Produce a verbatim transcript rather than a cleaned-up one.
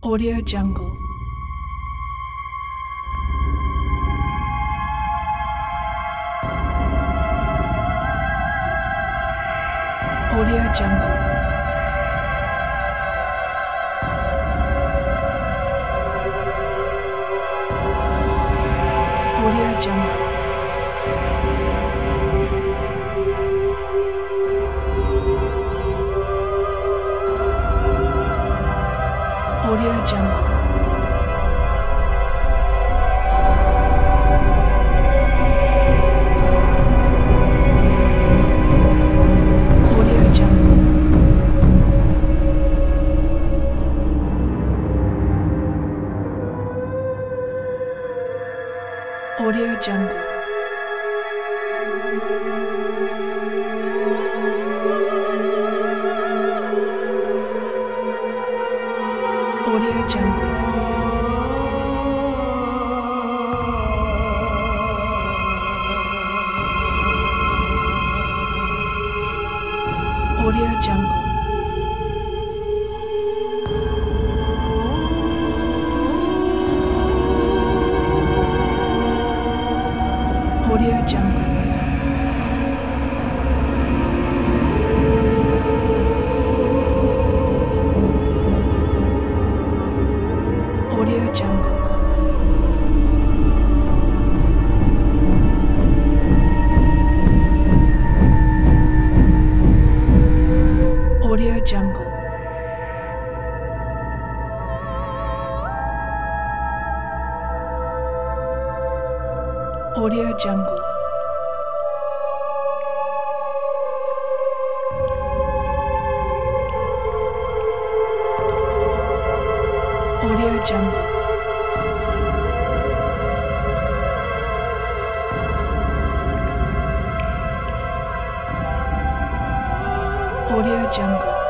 Audio Jungle. Audio Jungle. Audio Jungle. Audio Jungle. Audio Jungle. Audio Jungle. Audio Jungle. Audio Jungle. Audio Jungle. Audio Jungle. Audio Jungle. Audio Jungle. Audio Jungle. Audio Jungle.